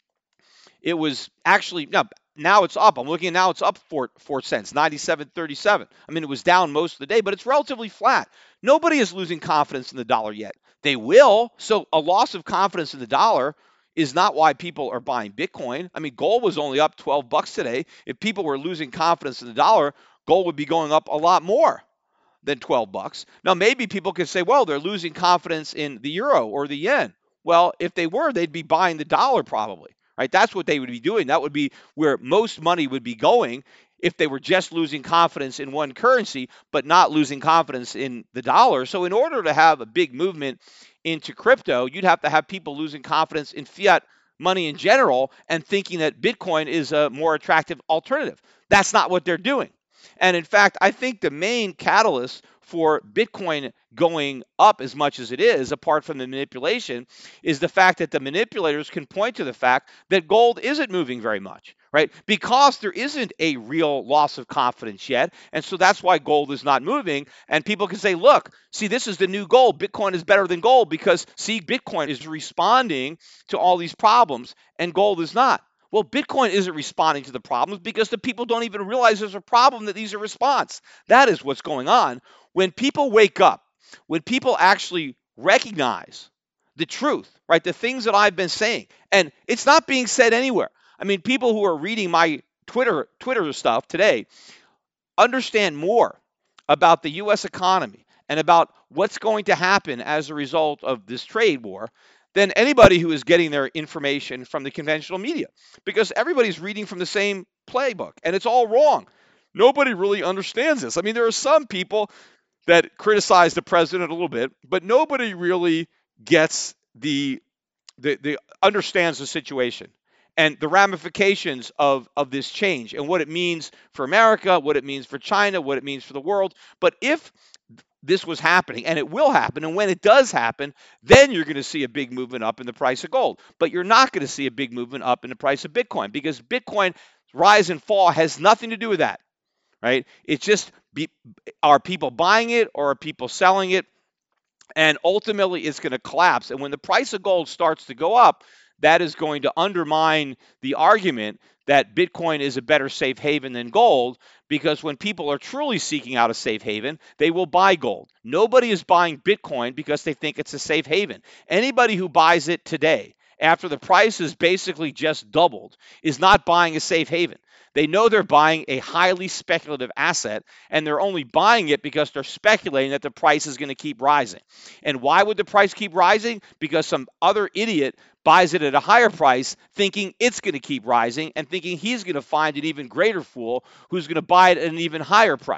S3: it was actually, now, now it's up. I'm looking at now it's up four, four cents, ninety-seven thirty-seven. I mean, it was down most of the day, but it's relatively flat. Nobody is losing confidence in the dollar yet. They will. So a loss of confidence in the dollar is not why people are buying Bitcoin. I mean, gold was only up twelve bucks today. If people were losing confidence in the dollar, gold would be going up a lot more than twelve bucks. Now, maybe people could say, well, they're losing confidence in the euro or the yen. Well, if they were, they'd be buying the dollar probably, right? That's what they would be doing. That would be where most money would be going if they were just losing confidence in one currency, but not losing confidence in the dollar. So in order to have a big movement into crypto, you'd have to have people losing confidence in fiat money in general and thinking that Bitcoin is a more attractive alternative. That's not what they're doing. And in fact, I think the main catalyst for Bitcoin going up as much as it is, apart from the manipulation, is the fact that the manipulators can point to the fact that gold isn't moving very much, right? Because there isn't a real loss of confidence yet. And so that's why gold is not moving. And people can say, look, see, this is the new gold. Bitcoin is better than gold because, see, Bitcoin is responding to all these problems and gold is not. Well, Bitcoin isn't responding to the problems because the people don't even realize there's a problem, that these are response. That is what's going on. When people wake up, when people actually recognize the truth, right, the things that I've been saying, and it's not being said anywhere. I mean, people who are reading my Twitter Twitter stuff today understand more about the U S economy and about what's going to happen as a result of this trade war than anybody who is getting their information from the conventional media, because everybody's reading from the same playbook and it's all wrong. Nobody really understands this. I mean, there are some people that criticize the president a little bit, but nobody really gets the, the, the understands the situation and the ramifications of, of this change and what it means for America, what it means for China, what it means for the world. But if this was happening, and it will happen, and when it does happen, then you're going to see a big movement up in the price of gold. But you're not going to see a big movement up in the price of Bitcoin, because Bitcoin rise and fall has nothing to do with that, right? It's just, be, are people buying it or are people selling it? And ultimately, it's going to collapse. And when the price of gold starts to go up, that is going to undermine the argument that Bitcoin is a better safe haven than gold, because when people are truly seeking out a safe haven, they will buy gold. Nobody is buying Bitcoin because they think it's a safe haven. Anybody who buys it today, after the price has basically just doubled, is not buying a safe haven. They know they're buying a highly speculative asset, and they're only buying it because they're speculating that the price is going to keep rising. And why would the price keep rising? Because some other idiot buys it at a higher price, thinking it's going to keep rising and thinking he's going to find an even greater fool who's going to buy it at an even higher price.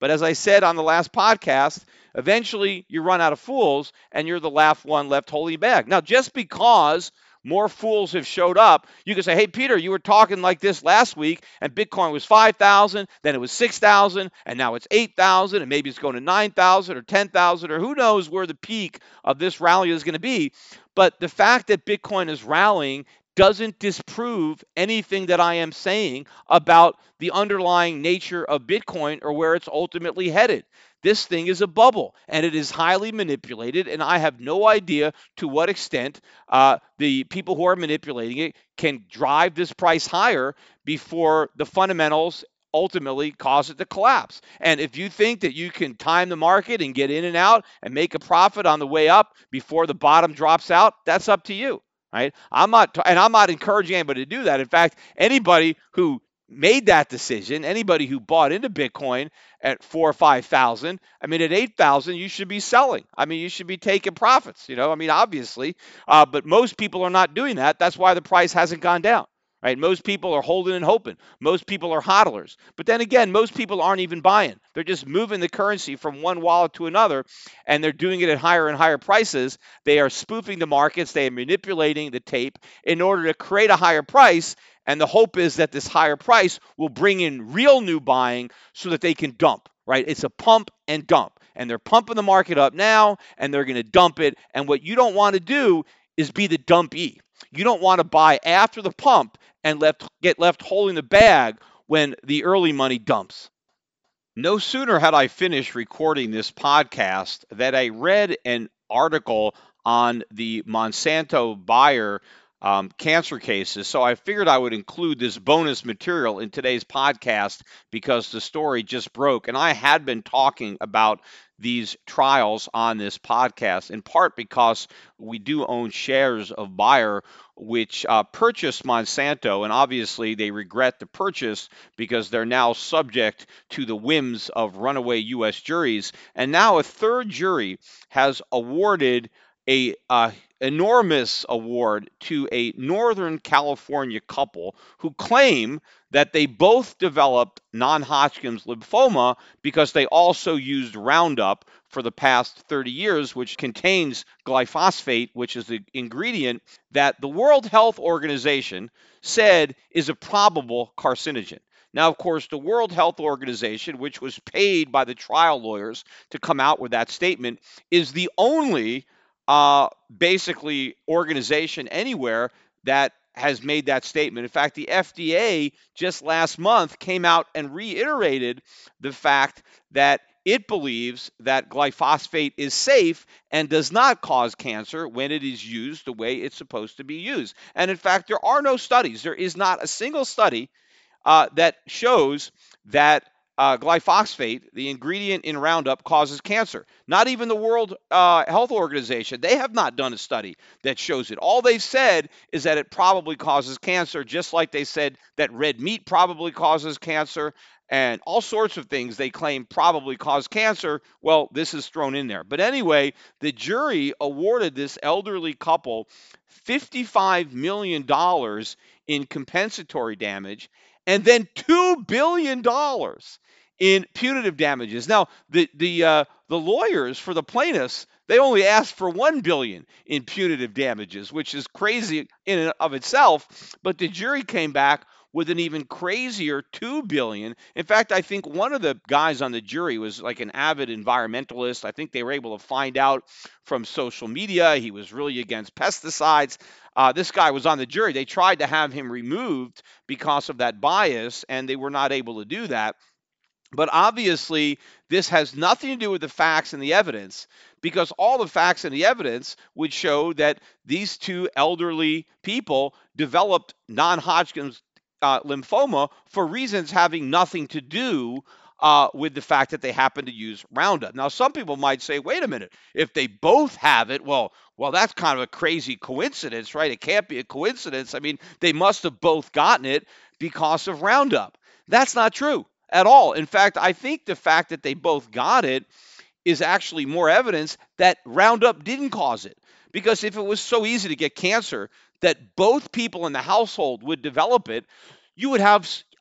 S3: But as I said on the last podcast, eventually you run out of fools and you're the last one left holding back. Now, just because more fools have showed up, you can say, hey, Peter, you were talking like this last week and Bitcoin was five thousand, then it was six thousand, and now it's eight thousand, and maybe it's going to nine thousand or ten thousand, or who knows where the peak of this rally is going to be. But the fact that Bitcoin is rallying doesn't disprove anything that I am saying about the underlying nature of Bitcoin or where it's ultimately headed. This thing is a bubble, and it is highly manipulated, and I have no idea to what extent uh, the people who are manipulating it can drive this price higher before the fundamentals ultimately cause it to collapse. And if you think that you can time the market and get in and out and make a profit on the way up before the bottom drops out, that's up to you. Right? I'm not, and I'm not encouraging anybody to do that. In fact, anybody who made that decision, anybody who bought into Bitcoin at four or five thousand, I mean, at eight thousand, you should be selling. I mean, you should be taking profits. You know, I mean, obviously, uh, but most people are not doing that. That's why the price hasn't gone down. Right? Most people are holding and hoping. Most people are hodlers. But then again, most people aren't even buying. They're just moving the currency from one wallet to another, and they're doing it at higher and higher prices. They are spoofing the markets. They are manipulating the tape in order to create a higher price. And the hope is that this higher price will bring in real new buying so that they can dump. Right? It's a pump and dump. And they're pumping the market up now, and they're going to dump it. And what you don't want to do is be the dumpee. You don't want to buy after the pump and left get left holding the bag when the early money dumps. No sooner had I finished recording this podcast that I read an article on the Monsanto Bayer um, cancer cases. So I figured I would include this bonus material in today's podcast because the story just broke. And I had been talking about these trials on this podcast, in part because we do own shares of Bayer, which uh, purchased Monsanto, and obviously they regret the purchase because they're now subject to the whims of runaway U S juries. And now a third jury has awarded a uh, enormous award to a Northern California couple who claim that they both developed non-Hodgkin's lymphoma because they also used Roundup for the past thirty years, which contains glyphosate, which is the ingredient that the World Health Organization said is a probable carcinogen. Now, of course, the World Health Organization, which was paid by the trial lawyers to come out with that statement, is the only uh, basically organization anywhere that has made that statement. In fact, the F D A just last month came out and reiterated the fact that it believes that glyphosate is safe and does not cause cancer when it is used the way it's supposed to be used. And in fact, there are no studies. There is not a single study uh, that shows that uh, glyphosate, the ingredient in Roundup, causes cancer. Not even the World uh, Health Organization. They have not done a study that shows it. All they've said is that it probably causes cancer, just like they said that red meat probably causes cancer, and all sorts of things they claim probably cause cancer. Well, this is thrown in there. But anyway, the jury awarded this elderly couple fifty-five million dollars in compensatory damage and then two billion dollars in punitive damages. Now, the the uh, the lawyers for the plaintiffs, they only asked for one billion dollars in punitive damages, which is crazy in and of itself. But the jury came back with an even crazier two billion dollars. In fact, I think one of the guys on the jury was like an avid environmentalist. I think they were able to find out from social media he was really against pesticides. Uh, this guy was on the jury. They tried to have him removed because of that bias, and they were not able to do that. But obviously, this has nothing to do with the facts and the evidence, because all the facts and the evidence would show that these two elderly people developed non-Hodgkin's uh, lymphoma for reasons having nothing to do uh, with the fact that they happen to use Roundup. Now, some people might say, wait a minute, if they both have it, well, well, that's kind of a crazy coincidence, right? It can't be a coincidence. I mean, they must have both gotten it because of Roundup. That's not true at all. In fact, I think the fact that they both got it is actually more evidence that Roundup didn't cause it. Because if it was so easy to get cancer that both people in the household would develop it, you would have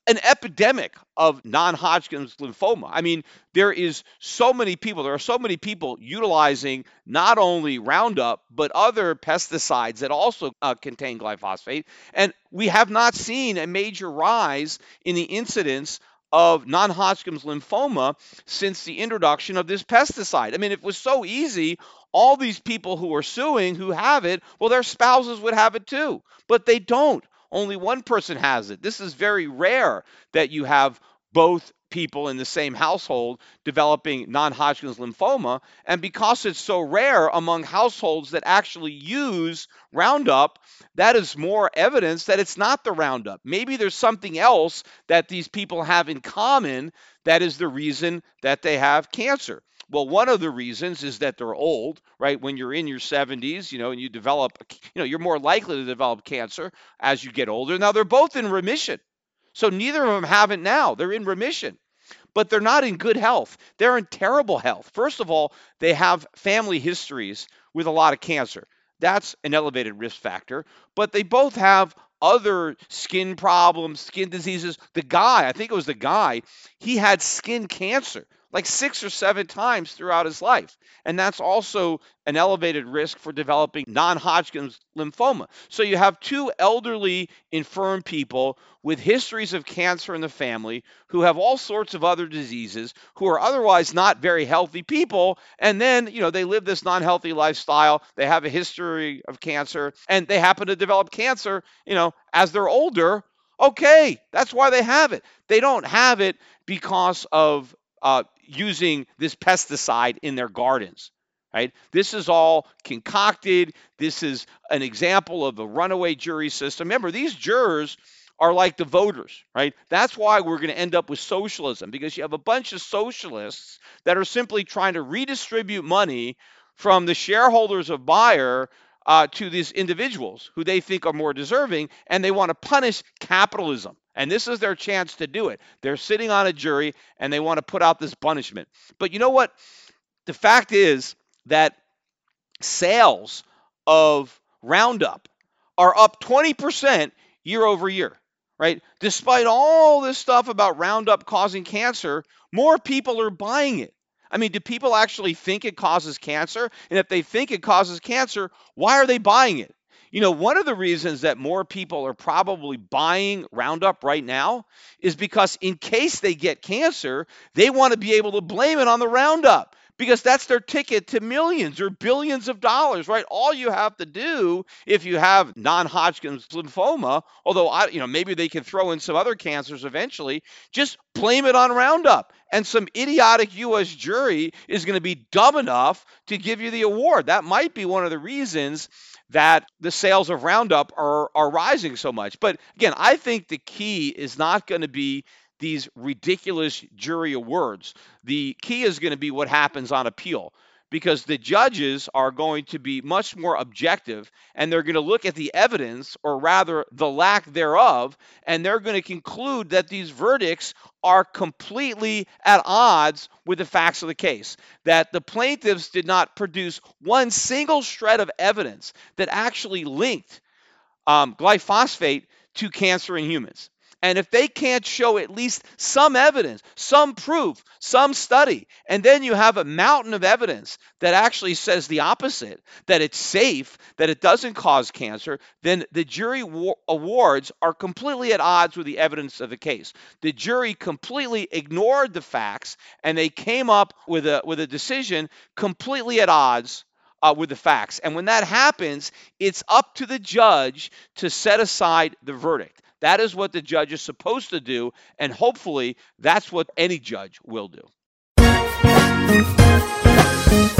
S3: an epidemic of non-Hodgkin's lymphoma. I mean, there is so many people, there are so many people utilizing not only Roundup, but other pesticides that also uh, contain glyphosate. And we have not seen a major rise in the incidence of non-Hodgkin's lymphoma since the introduction of this pesticide. I mean, if it was so easy, all these people who are suing who have it, well, their spouses would have it too, but they don't. Only one person has it. This is very rare that you have both people in the same household developing non-Hodgkin's lymphoma. And because it's so rare among households that actually use Roundup, that is more evidence that it's not the Roundup. Maybe there's something else that these people have in common that is the reason that they have cancer. Well, one of the reasons is that they're old, right? When you're in your seventies, you know, and you develop, you know, you're more likely to develop cancer as you get older. Now, they're both in remission. So neither of them have it now. They're in remission, but they're not in good health. They're in terrible health. First of all, they have family histories with a lot of cancer. That's an elevated risk factor, but they both have other skin problems, skin diseases. The guy, I think it was the guy, he had skin cancer like six or seven times throughout his life. And that's also an elevated risk for developing non-Hodgkin's lymphoma. So you have two elderly, infirm people with histories of cancer in the family who have all sorts of other diseases, who are otherwise not very healthy people. And then, you know, they live this non-healthy lifestyle. They have a history of cancer, and they happen to develop cancer, you know, as they're older. Okay, that's why they have it. They don't have it because of uh, using this pesticide in their gardens, right? This is all concocted. This is an example of the runaway jury system. Remember, these jurors are like the voters, right? That's why we're going to end up with socialism, because you have a bunch of socialists that are simply trying to redistribute money from the shareholders of Bayer uh, to these individuals who they think are more deserving, and they want to punish capitalism. And this is their chance to do it. They're sitting on a jury, and they want to put out this punishment. But you know what? The fact is that sales of Roundup are up twenty percent year over year, right? Despite all this stuff about Roundup causing cancer, more people are buying it. I mean, do people actually think it causes cancer? And if they think it causes cancer, why are they buying it? You know, one of the reasons that more people are probably buying Roundup right now is because in case they get cancer, they want to be able to blame it on the Roundup, because that's their ticket to millions or billions of dollars, right? All you have to do if you have non-Hodgkin's lymphoma, although I, you know, maybe they can throw in some other cancers eventually, just blame it on Roundup. And some idiotic U S jury is going to be dumb enough to give you the award. That might be one of the reasons that the sales of Roundup are, are rising so much. But again, I think the key is not going to be these ridiculous jury awards. The key is going to be what happens on appeal, because the judges are going to be much more objective, and they're going to look at the evidence, or rather the lack thereof, and they're going to conclude that these verdicts are completely at odds with the facts of the case, that the plaintiffs did not produce one single shred of evidence that actually linked um, glyphosate to cancer in humans. And if they can't show at least some evidence, some proof, some study, and then you have a mountain of evidence that actually says the opposite, that it's safe, that it doesn't cause cancer, then the jury wa- awards are completely at odds with the evidence of the case. The jury completely ignored the facts, and they came up with a with a decision completely at odds Uh, with the facts. And when that happens, it's up to the judge to set aside the verdict. That is what the judge is supposed to do, and hopefully that's what any judge will do.